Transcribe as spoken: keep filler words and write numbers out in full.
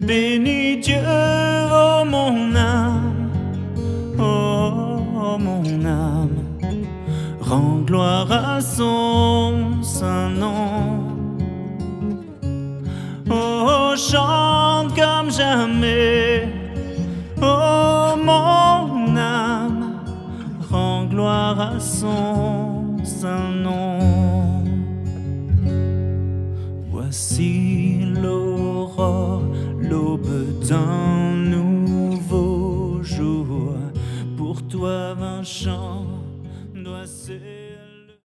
Bénis Dieu, oh mon âme, oh mon âme, rends gloire à son saint nom. Oh, chante comme jamais, oh mon âme, rends gloire à son saint nom. Voici